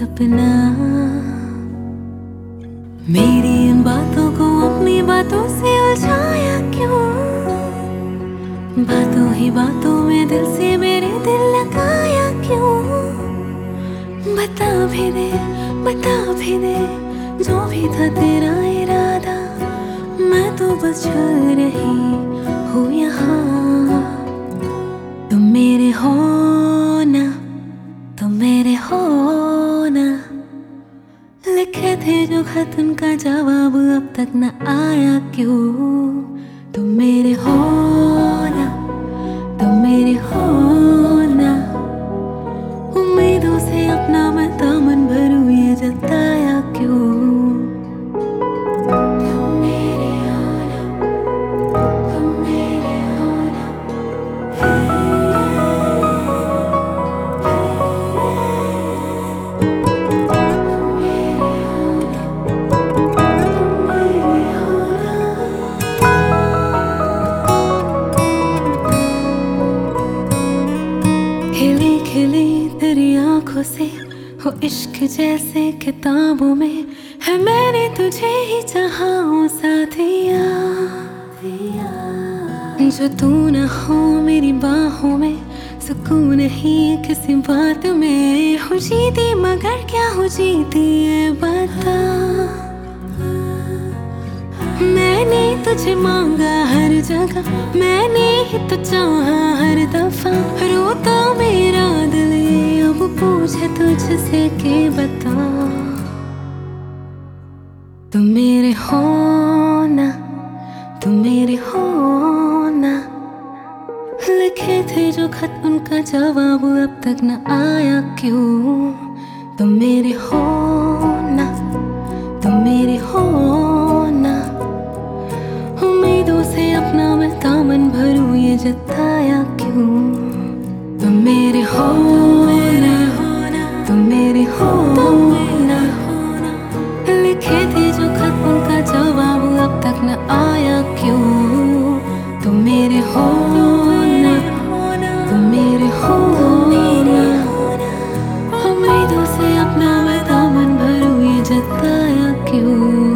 सपना। मेरी इन बातों को अपनी बातों से उलझाया क्यों? बातों ही बातों में दिल से मेरे दिल लगाया क्यों? बता भी दे, बता भी दे, जो भी था तेरा इरादा। मैं तो बस चल रही हूँ यहाँ। तुम मेरे हो ना, तुम मेरे हो ना। लिखे थे जो खत उनका जवाब अब तक न आया क्यों? तुम मेरे हो ना, तुम मेरे हो ना। उम्मीदों से अपना मैं दामन भरूं ये जताया क्यों? तुम मेरे हो ना, तुम मेरे हो ना। खिली खिली तेरी आंखों से हो इश्क जैसे किताबों में है। मैंने तुझे ही चाहा ओ साथिया। जो तू न हो मेरी बाहों में, सुकून नहीं किसी बात में। हो जीती मगर क्या हो जीती है बता। मैंने तुझे मांगा हर जगह, मैंने ही तो चाहा हर दफा। रोता मेरा दिल ये अब पूछे तुझसे के बता। तुम मेरे हो ना, तुम मेरे हो ना। लिखे थे जो खत उनका जवाब अब तक न आया क्यों? तुम मेरे हो ना, तुम मेरे हो ना। उम्मीदों से अपना मैं दामन भरूं ये जताया क्यों? तुम मेरे हो ना, तुम मेरे हो ना। लिखे थे जो खत उनका जवाब अब तक न आया क्यों? तुम मेरे हो ना, तुम मेरे हो ना। उम्मीदों से अपना मैं दामन भरूं ये जताया क्यों?